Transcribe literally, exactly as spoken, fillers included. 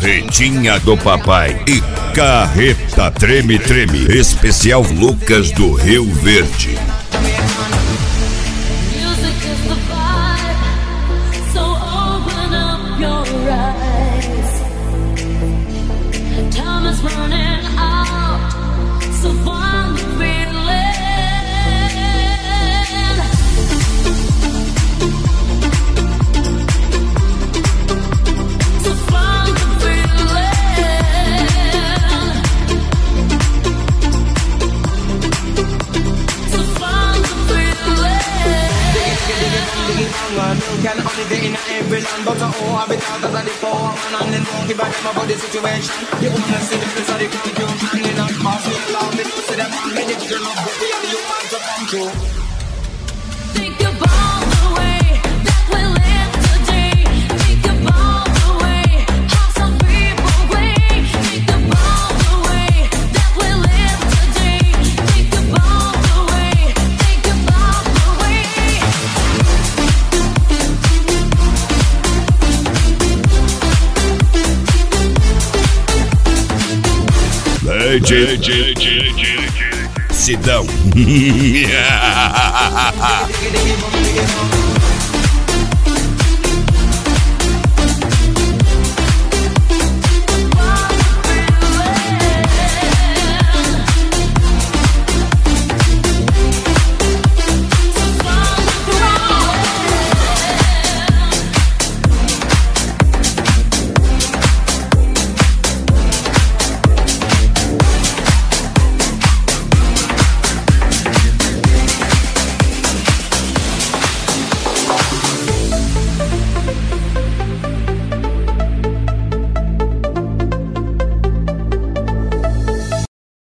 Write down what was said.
Carretinha do Papai e Carreta Treme Treme, especial Lucas do Rio Verde. Can only day in every land, but oh, I be out as a the power man and then won't give a damn about the situation. The woman see the place of the confusion, in a mass of love, they see them and many people love, but we are the humans to come true. Think about the way that we live today. Think about the way how some people wait. Think about the way that we live today. Think about the way, think about the way. Lady Sidão.